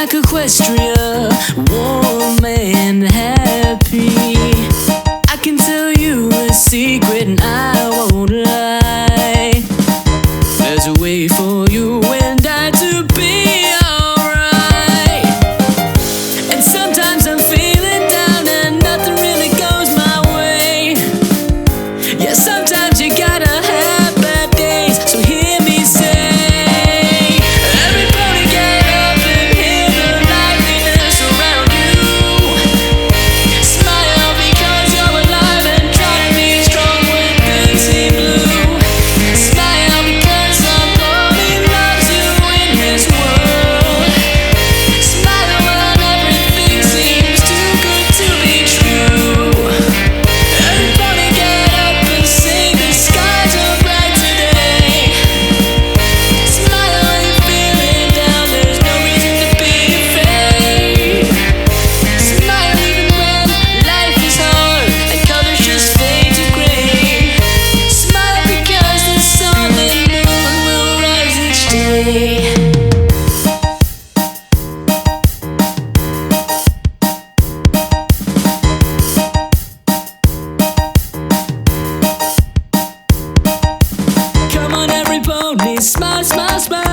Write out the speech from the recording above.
like Equestria, warm and happy. I can tell you a secret and I won't lie. There's a way for you and I to be alright. And sometimes I'm feeling down and nothing really goes my way. Yeah, sometimes you gotta have bad days, so hear me say, everybody get up and hear the liveliness around you. Smile because you're alive and try to be strong when things seem blue. Smile because somebody loves you in this world. Smile when everything seems too good to be true. Everybody get up and sing, the skies are bright today. Smile when you're feeling down, there's no reason to be afraid. Smile even when life is hard and colors just fade to gray. Smile because the sun and moon will rise each day. Come on everybody, smile, smile, smile.